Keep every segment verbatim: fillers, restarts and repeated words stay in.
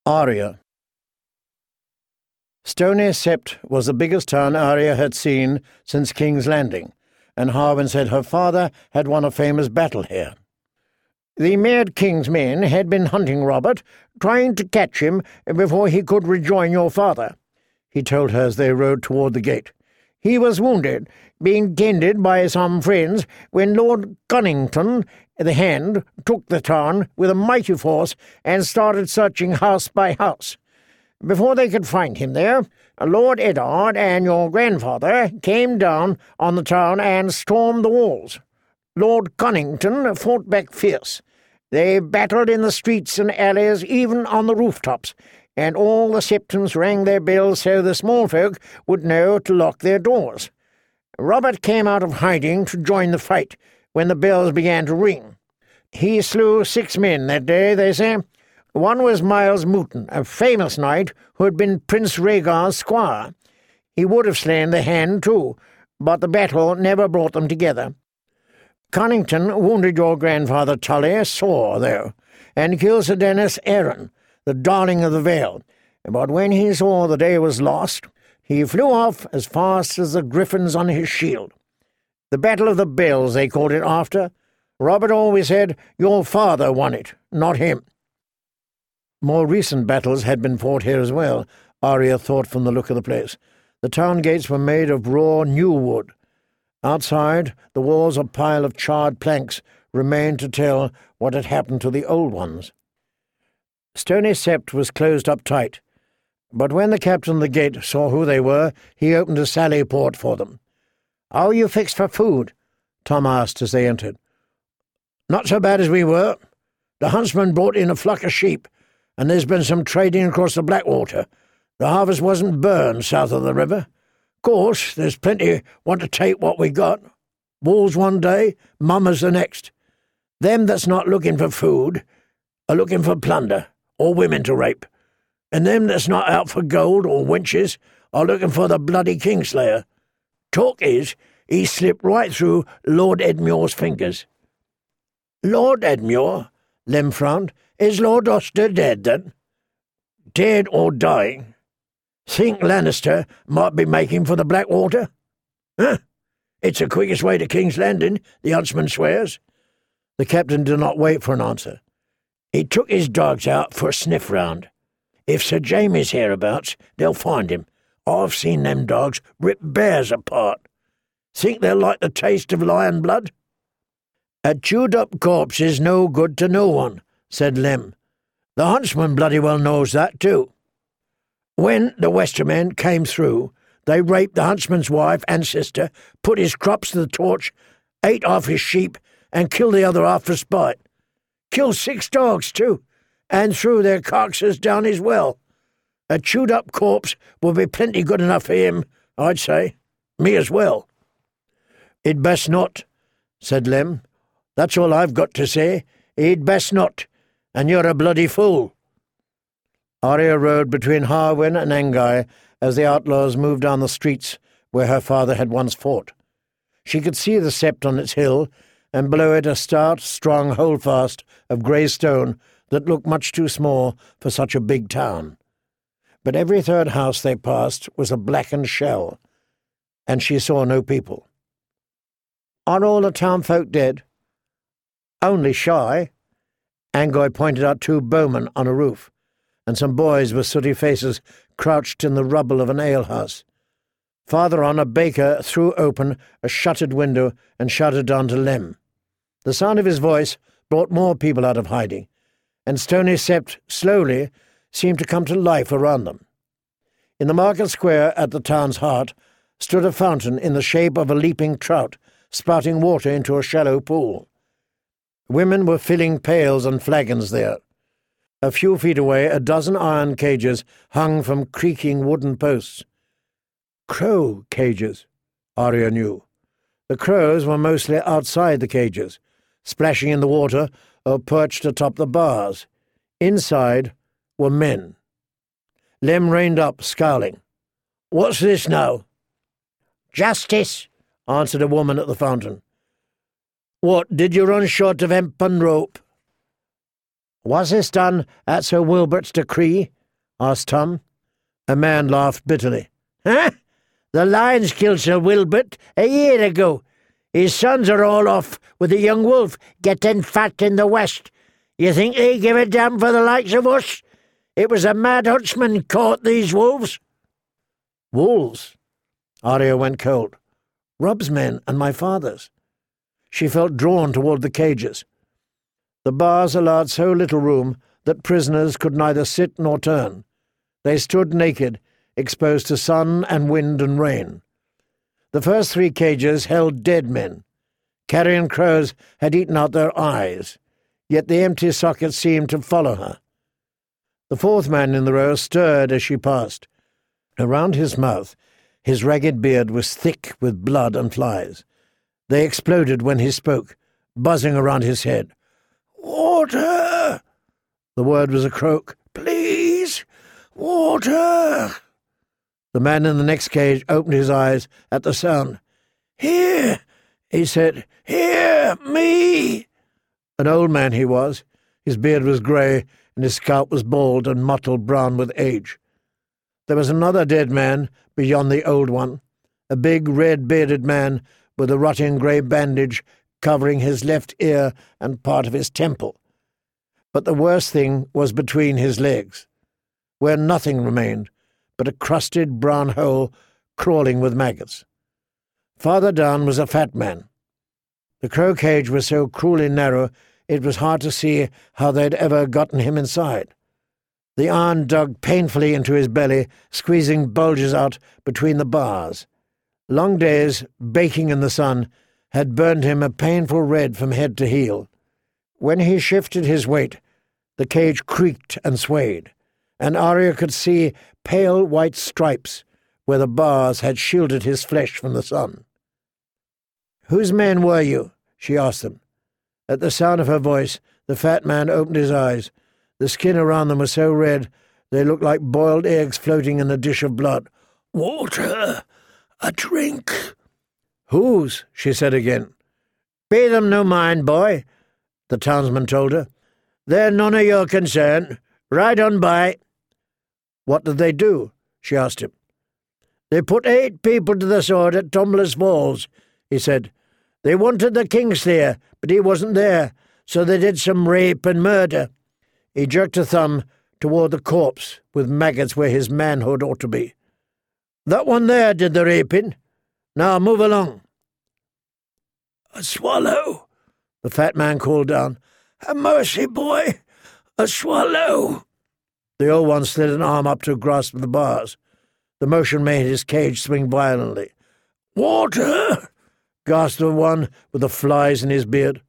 Arya. Stony Sept was the biggest town Arya had seen since King's Landing, and Harwin said her father had won a famous battle here. The Maid King's men had been hunting Robert, trying to catch him before he could rejoin your father, he told her as they rode toward the gate. He was wounded, being tended by some friends, when Lord Conington, the Hand, took the town with a mighty force and started searching house by house. Before they could find him there, Lord Eddard and your grandfather came down on the town and stormed the walls. Lord Conington fought back fierce. They battled in the streets and alleys, even on the rooftops, and all the Septons rang their bells so the small folk would know to lock their doors. Robert came out of hiding to join the fight when the bells began to ring. He slew six men that day, they say. One was Miles Mouton, a famous knight who had been Prince Rhaegar's squire. He would have slain the Hand too, but the battle never brought them together. Conington wounded your grandfather Tully sore, though, and killed Sir Dennis Arryn, the darling of the Vale. But when he saw the day was lost, he flew off as fast as the griffins on his shield. The Battle of the Bells, they called it after. Robert always said your father won it, not him. More recent battles had been fought here as well, Arya thought from the look of the place. The town gates were made of raw new wood. Outside, the walls, a pile of charred planks, remained to tell what had happened to the old ones. Stony Sept was closed up tight, but when the captain of the gate saw who they were, he opened a sally port for them. "How are you fixed for food?" Tom asked as they entered. "Not so bad as we were. The huntsman brought in a flock of sheep, and there's been some trading across the Blackwater. The harvest wasn't burned south of the river. Of course, there's plenty want to take what we got. Wolves one day, mummers the next. Them that's not looking for food are looking for plunder, or women to rape. And them that's not out for gold or wenches are looking for the bloody Kingslayer. Talk is, he slipped right through Lord Edmure's fingers." "Lord Edmure?" Lem frowned. "Is Lord Oster dead, then?" "Dead or dying. Think Lannister might be making for the Blackwater? Huh? It's the quickest way to King's Landing, the huntsman swears." The captain did not wait for an answer. He took his dogs out for a sniff round. "If Sir Jamie's hereabouts, they'll find him. I've seen them dogs rip bears apart. Think they'll like the taste of lion blood?" "A chewed-up corpse is no good to no one," said Lem. "The huntsman bloody well knows that too. When the Westermen came through, they raped the huntsman's wife and sister, put his crops to the torch, ate off his sheep, and killed the other half for spite. Killed six dogs, too, and threw their carcasses down his well. A chewed-up corpse would be plenty good enough for him, I'd say. Me as well." "He'd best not," said Lem. "That's all I've got to say. He'd best not, and you're a bloody fool." Arya rode between Harwin and Anguy as the outlaws moved down the streets where her father had once fought. She could see the Sept on its hill, and below it a stout, strong holdfast of grey stone that looked much too small for such a big town. But every third house they passed was a blackened shell, and she saw no people. "Are all the townfolk dead?" "Only shy." Anguy pointed out two bowmen on a roof, and some boys with sooty faces crouched in the rubble of an alehouse. Farther on, a baker threw open a shuttered window and shouted down to Lem. The sound of his voice brought more people out of hiding, and Stony Sept slowly seemed to come to life around them. In the market square at the town's heart stood a fountain in the shape of a leaping trout, spouting water into a shallow pool. Women were filling pails and flagons there. A few feet away, a dozen iron cages hung from creaking wooden posts. Crow cages, Arya knew. The crows were mostly outside the cages, splashing in the water or perched atop the bars. Inside were men. Lem reined up, scowling. "What's this now?" "Justice," answered a woman at the fountain. "What, did you run short of hemp and rope?" "Was this done at Sir Wilbert's decree?" asked Tom. A man laughed bitterly. Huh? The lions killed Sir Wilbert a year ago. His sons are all off with the young wolf, getting fat in the west. You think they give a damn for the likes of us? It was a mad huntsman caught these wolves. Wolves? Arya went cold. Robb's men and my father's. She felt drawn toward the cages. The bars allowed so little room that prisoners could neither sit nor turn. They stood naked, exposed to sun and wind and rain. The first three cages held dead men. Carrion crows had eaten out their eyes, yet the empty sockets seemed to follow her. The fourth man in the row stirred as she passed. Around his mouth, his ragged beard was thick with blood and flies. They exploded when he spoke, buzzing around his head. "Water!" The word was a croak. "Please! Water!" The man in the next cage opened his eyes at the sound. "Here!" he said. "Here! Me!" An old man he was. His beard was grey, and his scalp was bald and mottled brown with age. There was another dead man beyond the old one, a big red-bearded man with a rotting grey bandage covering his left ear and part of his temple. But the worst thing was between his legs, where nothing remained but a crusted brown hole crawling with maggots. Farther down was a fat man. The crow cage was so cruelly narrow it was hard to see how they'd ever gotten him inside. The iron dug painfully into his belly, squeezing bulges out between the bars. Long days, baking in the sun, had burned him a painful red from head to heel. When he shifted his weight, the cage creaked and swayed, and Arya could see pale white stripes where the bars had shielded his flesh from the sun. "Whose men were you?" she asked them. At the sound of her voice, the fat man opened his eyes. The skin around them was so red they looked like boiled eggs floating in a dish of blood. "Water! A drink!" "Whose?" she said again. "Pay them no mind, boy," the townsman told her. "They're none of your concern. Ride on by." "What did they do?" she asked him. "They put eight people to the sword at Tumbler's Falls," he said. "They wanted the Kingslayer, but he wasn't there, so they did some rape and murder." He jerked a thumb toward the corpse, with maggots where his manhood ought to be. "That one there did the raping. Now move along." "A swallow," the fat man called down. "A mercy, boy, a swallow." The old one slid an arm up to grasp the bars. The motion made his cage swing violently. "Water!" gasped the one with the flies in his beard.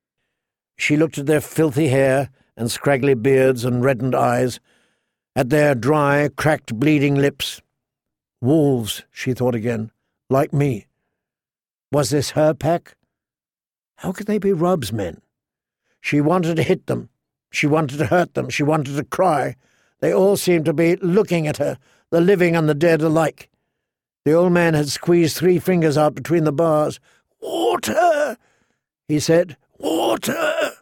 She looked at their filthy hair and scraggly beards and reddened eyes, at their dry, cracked, bleeding lips. Wolves, she thought again, like me. Was this her pack? How could they be Robb's men? She wanted to hit them. She wanted to hurt them. She wanted to cry. They all seemed to be looking at her, the living and the dead alike. The old man had squeezed three fingers out between the bars. "Water!" he said. "Water!"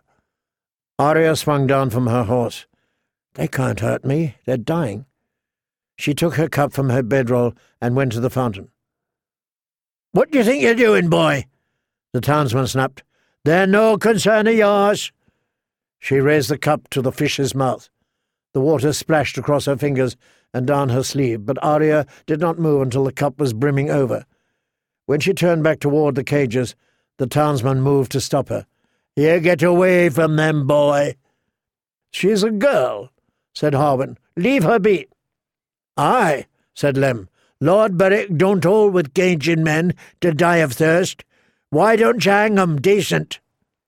Arya swung down from her horse. "They can't hurt me. They're dying." She took her cup from her bedroll and went to the fountain. "What do you think you're doing, boy?" the townsman snapped. "They're no concern of yours." She raised the cup to the fish's mouth. The water splashed across her fingers and down her sleeve, but Arya did not move until the cup was brimming over. When she turned back toward the cages, the townsman moved to stop her. "You get away from them, boy." "She's a girl," said Harwin. "Leave her be." "Aye," said Lem. "Lord Berwick don't hold with caging men to die of thirst. Why don't you hang 'em decent?"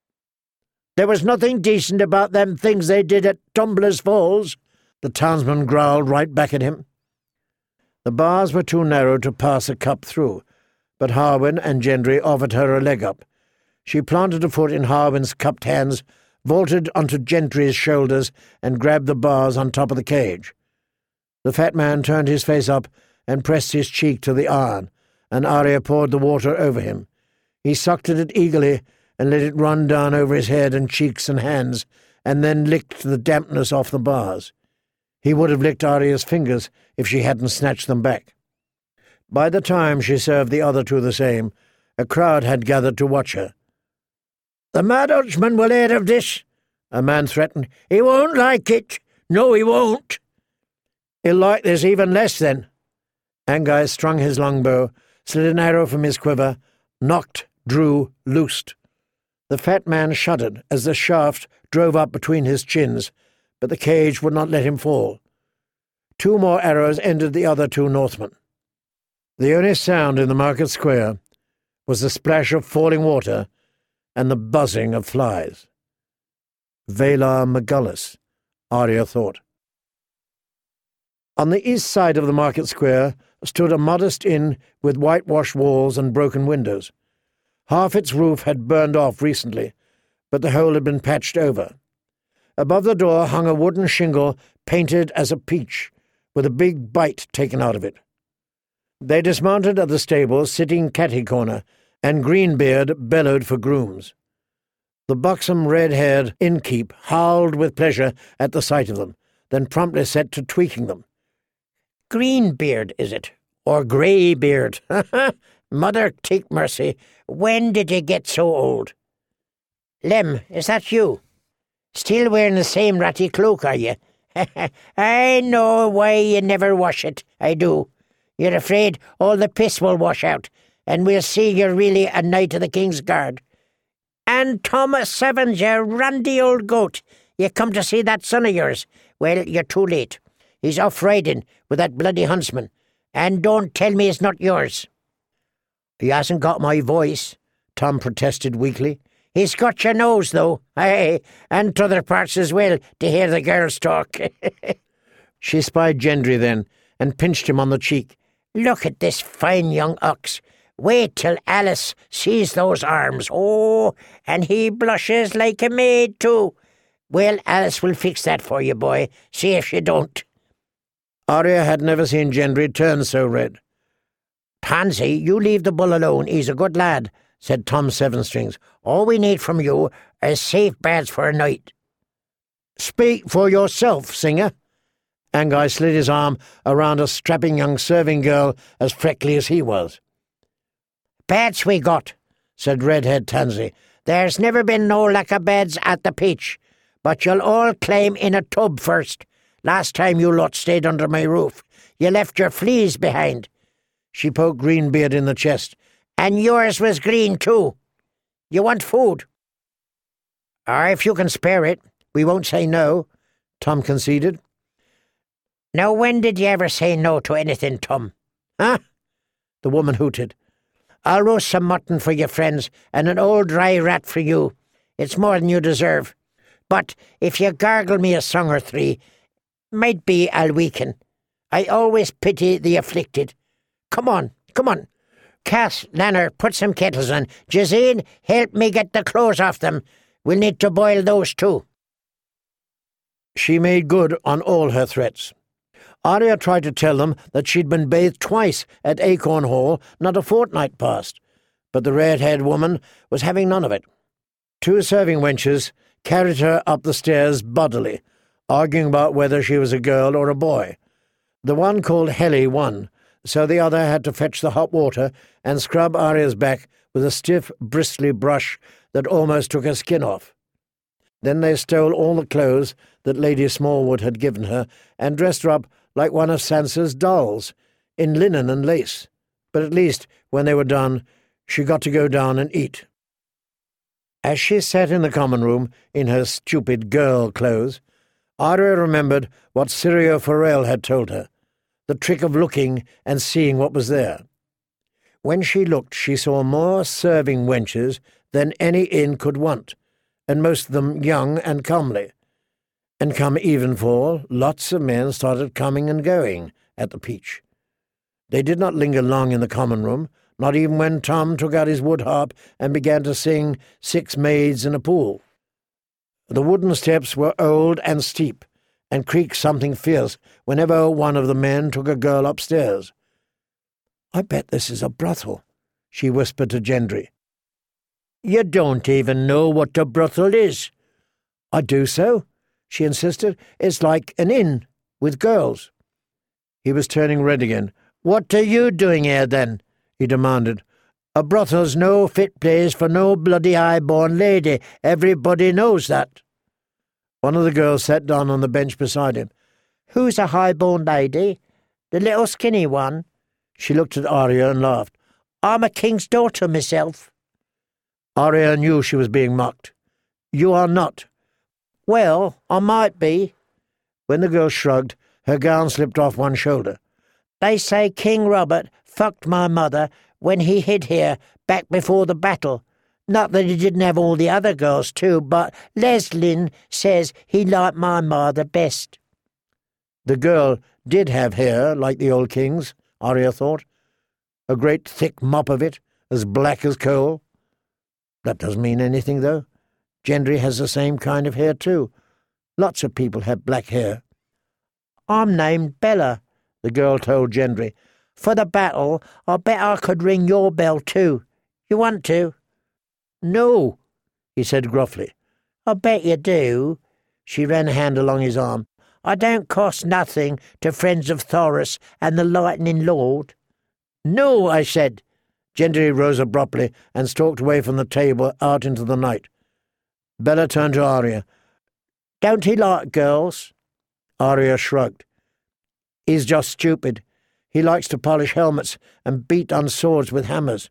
"There was nothing decent about them things they did at Tumbler's Falls," the townsman growled right back at him. The bars were too narrow to pass a cup through, but Harwin and Gendry offered her a leg up. She planted a foot in Harwin's cupped hands, vaulted onto Gendry's shoulders, and grabbed the bars on top of the cage. The fat man turned his face up and pressed his cheek to the iron, and Arya poured the water over him. He sucked at it eagerly and let it run down over his head and cheeks and hands, and then licked the dampness off the bars. He would have licked Arya's fingers if she hadn't snatched them back. By the time she served the other two the same, a crowd had gathered to watch her. "The Madutchman will hear of this," a man threatened. "He won't like it. No, he won't." "He'll like this even less, then." Anguy strung his longbow, slid an arrow from his quiver, knocked, drew, loosed. The fat man shuddered as the shaft drove up between his chins, but the cage would not let him fall. Two more arrows ended the other two Northmen. The only sound in the market square was the splash of falling water and the buzzing of flies. Valar Morghulis, Arya thought. On the east side of the market square stood a modest inn with whitewashed walls and broken windows. Half its roof had burned off recently, but the whole had been patched over. Above the door hung a wooden shingle painted as a peach, with a big bite taken out of it. They dismounted at the stable, sitting catty-corner, and Greenbeard bellowed for grooms. The buxom red-haired innkeep howled with pleasure at the sight of them, then promptly set to tweaking them. "Greenbeard, is it? Or Greybeard? Mother take mercy, when did you get so old? Lem, is that you? Still wearing the same ratty cloak, are you? I know why you never wash it, I do. You're afraid all the piss will wash out, and we'll see you're really a knight of the King's Guard. And Thomas Sevens, you randy old goat, you come to see that son of yours. Well, you're too late. He's off riding with that bloody huntsman, and don't tell me it's not yours." "He hasn't got my voice," Tom protested weakly. "He's got your nose, though, aye, and t'other parts as well, to hear the girls talk." She spied Gendry then, and pinched him on the cheek. "Look at this fine young ox. Wait till Alice sees those arms. Oh, and he blushes like a maid, too. Well, Alice will fix that for you, boy. See if she don't." Arya had never seen Gendry turn so red. "Tansy, you leave the bull alone. He's a good lad," said Tom Sevenstrings. "All we need from you is safe beds for a night." "Speak for yourself, Singer." Anguy slid his arm around a strapping young serving girl as freckly as he was. "Beds we got," said Redhead Tansy. "There's never been no lack of beds at the Peach, but you'll all climb in a tub first. Last time you lot stayed under my roof, you left your fleas behind." She poked Greenbeard in the chest. "And yours was green, too. You want food?" "Or if you can spare it, we won't say no," Tom conceded. "Now when did you ever say no to anything, Tom? Huh?" The woman hooted. "I'll roast some mutton for your friends, and an old dry rat for you. It's more than you deserve. But if you gargle me a song or three, might be I'll weaken. I always pity the afflicted. Come on, come on. Cass, Lanner, put some kettles on. Jazeen, help me get the clothes off them. We'll need to boil those too." She made good on all her threats. Arya tried to tell them that she'd been bathed twice at Acorn Hall not a fortnight past, but the red-haired woman was having none of it. Two serving wenches carried her up the stairs bodily, arguing about whether she was a girl or a boy. The one called Helly won, so the other had to fetch the hot water and scrub Arya's back with a stiff, bristly brush that almost took her skin off. Then they stole all the clothes that Lady Smallwood had given her and dressed her up like one of Sansa's dolls, in linen and lace. But at least, when they were done, she got to go down and eat. As she sat in the common room in her stupid girl clothes, Arya remembered what Syrio Forel had told her, the trick of looking and seeing what was there. When she looked, she saw more serving wenches than any inn could want, and most of them young and comely. And come evenfall, lots of men started coming and going at the Peach. They did not linger long in the common room, not even when Tom took out his wood harp and began to sing Six Maids in a Pool. The wooden steps were old and steep, and creaked something fierce whenever one of the men took a girl upstairs. "I bet this is a brothel," she whispered to Gendry. "You don't even know what a brothel is." "I do so," she insisted. "It's like an inn, with girls. He was turning red again. "What are you doing here, then?" he demanded. "A brothel's no fit place for no bloody high-born lady. Everybody knows that." One of the girls sat down on the bench beside him. "Who's a high-born lady? The little skinny one?" She looked at Arya and laughed. "I'm a king's daughter myself." Arya knew she was being mocked. "You are not." "Well, I might be." When the girl shrugged, her gown slipped off one shoulder. "They say King Robert fucked my mother when he hid here back before the battle. Not that he didn't have all the other girls too, but Leslin says he liked my mother best." The girl did have hair like the old king's, Arya thought. A great thick mop of it, as black as coal. That doesn't mean anything, though. Gendry has the same kind of hair, too. Lots of people have black hair. "I'm named Bella," the girl told Gendry. "For the battle, I bet I could ring your bell, too. You want to?" "No," he said gruffly. "I bet you do." She ran a hand along his arm. "I don't cost nothing to friends of Thoros and the Lightning Lord." "No," I said. Gendry rose abruptly and stalked away from the table out into the night. Bella turned to Arya. "Don't he like girls?" Arya shrugged. "He's just stupid. He likes to polish helmets and beat on swords with hammers."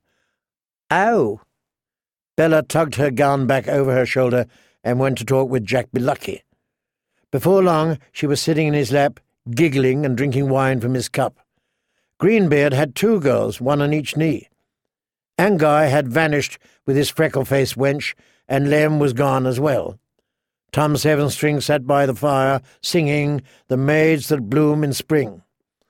"Oh." Bella tugged her gown back over her shoulder and went to talk with Jack Bilucky. Before long, she was sitting in his lap, giggling and drinking wine from his cup. Greenbeard had two girls, one on each knee. Anguy had vanished with his freckle-faced wench, and Lem was gone as well. Tom Sevenstring sat by the fire, singing "The Maids That Bloom in Spring."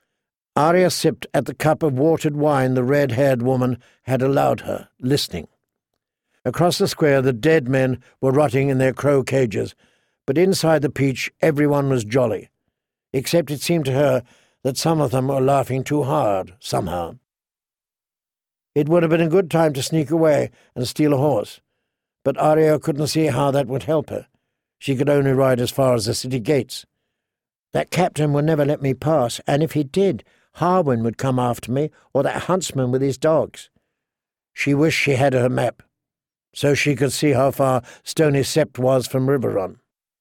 Arya sipped at the cup of watered wine the red-haired woman had allowed her, listening. Across the square the dead men were rotting in their crow cages, but inside the peach everyone was jolly, except it seemed to her that some of them were laughing too hard, somehow. It would have been a good time to sneak away and steal a horse, but Arya couldn't see how that would help her. She could only ride as far as the city gates. "That captain would never let me pass, and if he did, Harwin would come after me, or that huntsman with his dogs." She wished she had her map, so she could see how far Stony Sept was from Riverrun.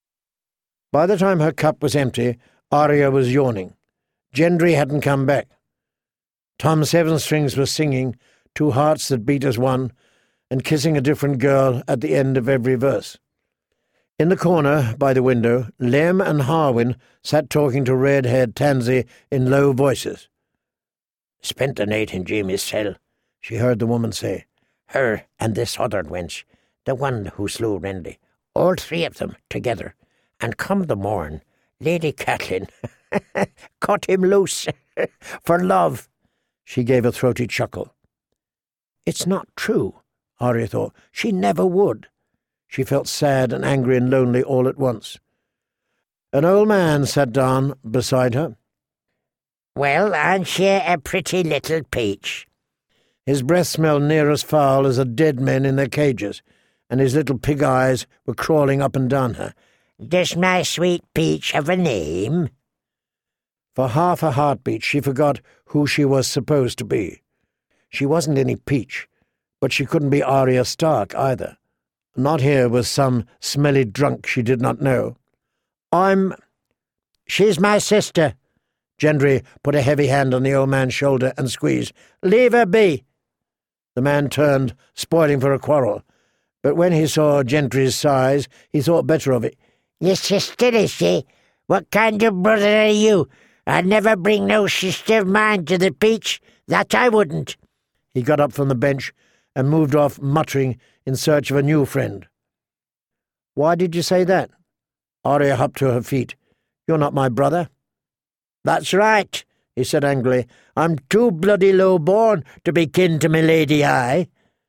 By the time her cup was empty, Arya was yawning. Gendry hadn't come back. Tom Sevenstrings was singing "Two Hearts That Beat as One" and kissing a different girl at the end of every verse. In the corner, by the window, Lem and Harwin sat talking to red-haired Tansy in low voices. "Spent the night in Jamie's cell," she heard the woman say. "Her and this other wench, the one who slew Renly, all three of them together. And come the morn, Lady Catelyn cut him loose for love." She gave a throaty chuckle. "It's not true," Arya thought. "She never would." She felt sad and angry and lonely all at once. An old man sat down beside her. "Well, aren't she a pretty little peach?" His breath smelled near as foul as the dead men in their cages, and his little pig eyes were crawling up and down her. "Does my sweet peach have a name?" For half a heartbeat she forgot who she was supposed to be. She wasn't any peach, but she couldn't be Arya Stark either. Not here was some smelly drunk she did not know. I'm... She's my sister." Gendry put a heavy hand on the old man's shoulder and squeezed. "Leave her be." The man turned, spoiling for a quarrel, but when he saw Gendry's size, he thought better of it. "Your sister, is she? What kind of brother are you? I'd never bring no sister of mine to the peach, that I wouldn't." He got up from the bench and moved off, muttering, in search of a new friend. "Why did you say that?" Arya hopped to her feet. "You're not my brother." "That's right," he said angrily. "I'm too bloody low-born to be kin to my lady I."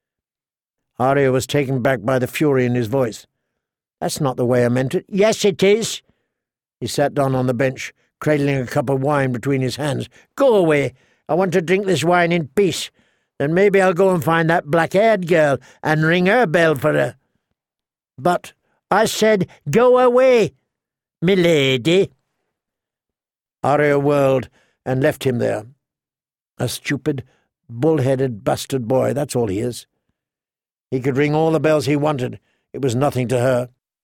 Arya was taken back by the fury in his voice. "That's not the way I meant it." "Yes, it is." He sat down on the bench, cradling a cup of wine between his hands. "Go away. I want to drink this wine in peace. Then maybe I'll go and find that black-haired girl and ring her bell for her." "But," I said, "go away, milady." Arya whirled and left him there. A stupid, bull-headed, bastard boy, that's all he is. He could ring all the bells he wanted. It was nothing to her.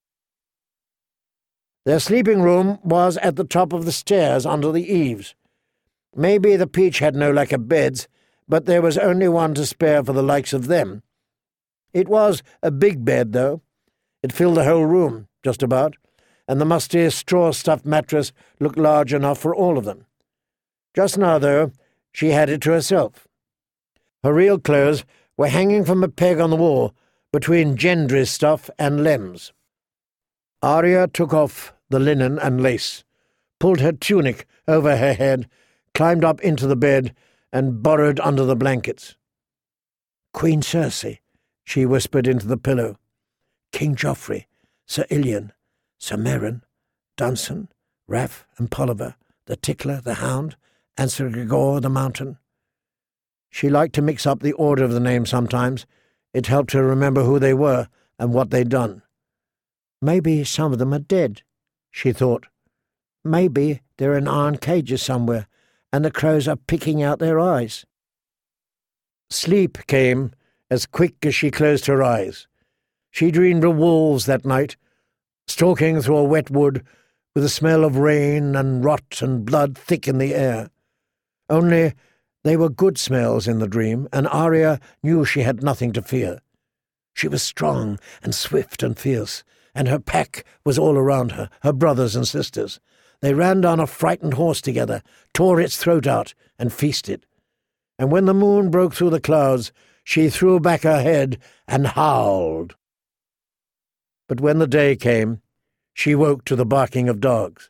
Their sleeping room was at the top of the stairs under the eaves. Maybe the Peach had no lack of beds, but there was only one to spare for the likes of them. It was a big bed, though. It filled the whole room, just about, and the musty straw-stuffed mattress looked large enough for all of them. Just now, though, she had it to herself. Her real clothes were hanging from a peg on the wall, between Gendry's stuff and Lem's. Arya took off the linen and lace, pulled her tunic over her head, climbed up into the bed, and burrowed under the blankets. "Queen Cersei," she whispered into the pillow. "King Joffrey, Sir Ilyn, Sir Meryn, Dunsen, Raff and Polliver, the Tickler, the Hound, and Sir Gregor the Mountain." She liked to mix up the order of the names sometimes. It helped her remember who they were and what they'd done. "Maybe some of them are dead," she thought. "Maybe they're in iron cages somewhere, and the crows are picking out their eyes." Sleep came as quick as she closed her eyes. She dreamed of wolves that night, stalking through a wet wood with the smell of rain and rot and blood thick in the air. Only they were good smells in the dream, and Arya knew she had nothing to fear. She was strong and swift and fierce, and her pack was all around her, her brothers and sisters. They ran down a frightened horse together, tore its throat out, and feasted. And when the moon broke through the clouds, she threw back her head and howled. But when the day came, she woke to the barking of dogs.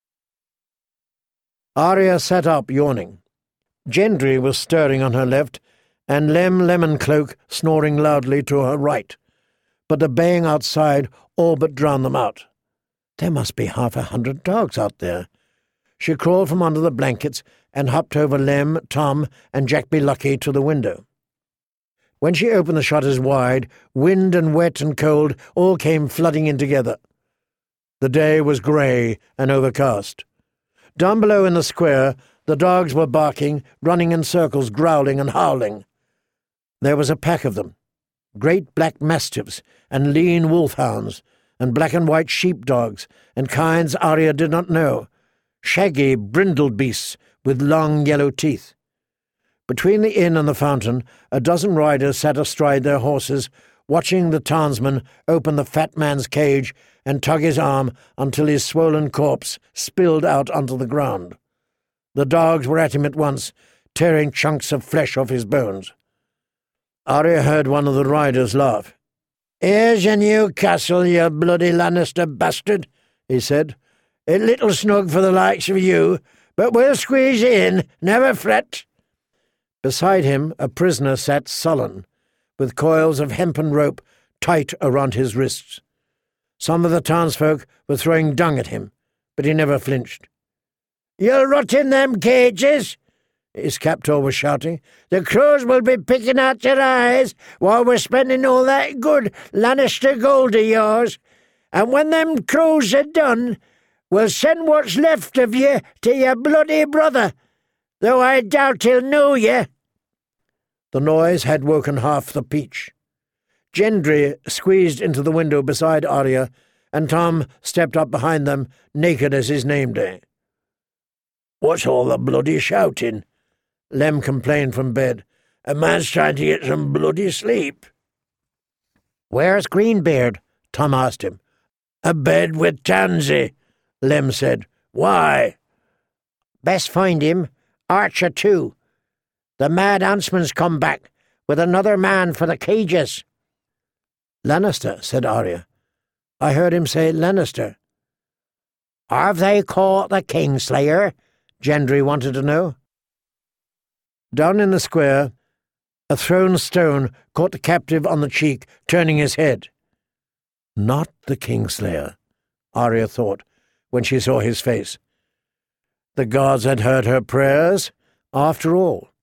Arya sat up, yawning. Gendry was stirring on her left, and Lem Lemoncloak snoring loudly to her right. But the baying outside all but drowned them out. There must be half a hundred dogs out there. She crawled from under the blankets and hopped over Lem, Tom, and Jack Be Lucky to the window. When she opened the shutters wide, wind and wet and cold all came flooding in together. The day was grey and overcast. Down below in the square, the dogs were barking, running in circles, growling and howling. There was a pack of them, great black mastiffs and lean wolfhounds, and black and white sheepdogs, and kinds Arya did not know, shaggy, brindled beasts with long yellow teeth. Between the inn and the fountain, a dozen riders sat astride their horses, watching the townsman open the fat man's cage and tug his arm until his swollen corpse spilled out onto the ground. The dogs were at him at once, tearing chunks of flesh off his bones. Arya heard one of the riders laugh. "Here's your new castle, you bloody Lannister bastard," he said. "A little snug for the likes of you, but we'll squeeze in, never fret." Beside him a prisoner sat sullen, with coils of hempen rope tight around his wrists. Some of the townsfolk were throwing dung at him, but he never flinched. "You'll rot in them cages," his captor was shouting. "The crows will be picking out your eyes while we're spending all that good Lannister gold of yours. And when them crows are done, we'll send what's left of you to your bloody brother, though I doubt he'll know you." The noise had woken half the Peach. Gendry squeezed into the window beside Arya, and Tom stepped up behind them, naked as his name day. "What's all the bloody shouting?" Lem complained from bed. "A man's trying to get some bloody sleep." "Where's Greenbeard?" Tom asked him. "Abed with Tansy," Lem said. "Why?" "Best find him. Archer too. The mad huntsman's come back, with another man for the cages." "Lannister," said Arya. "I heard him say Lannister." "Have they caught the Kingslayer?" Gendry wanted to know. Down in the square, a thrown stone caught the captive on the cheek, turning his head. Not the Kingslayer, Arya thought, when she saw his face. The gods had heard her prayers, after all.